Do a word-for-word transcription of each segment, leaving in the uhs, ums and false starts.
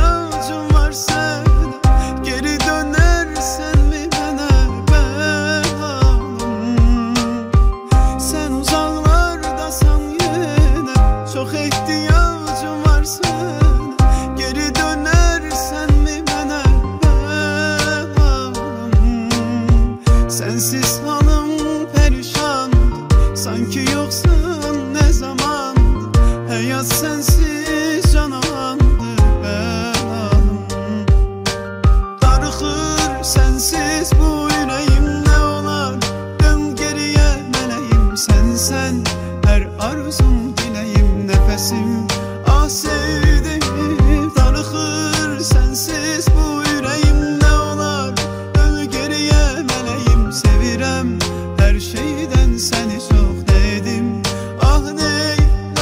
ihtiyacım var sana. Geri dönersen mi bana belalım? Sen uzaklardasan yine çok ihtiyacım var sana. Geri dönersen mi bana belalım? Sensiz hanım perişan, sanki yoksun ne zaman. Hayat sensiz canavandı belalım. Darıxır sensiz bu yüreğim, ne olar dön geriye meleğim. Sen sen her arzum dileğim, nefesim ah sevdiğim. Darıxır sensiz bu yüreğim, ne olar dön geriye meleğim. Sevirem her şeyden seni çok dedim, ah neyleyim.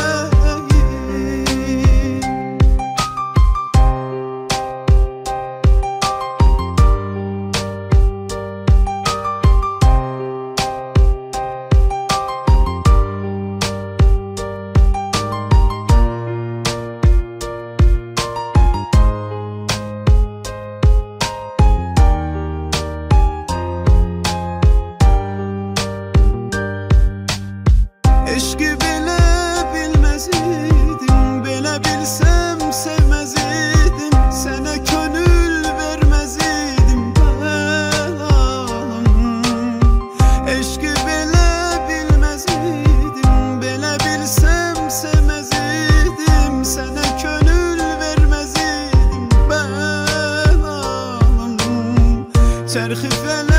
Eşki bile bilmez idim, belə bilsem sevmez idim. Sənə könül vermez idim belalım. Eşki bile bilmez idim, belə bilsem sevmez idim. Sənə könül vermez idim belalım. Çərxi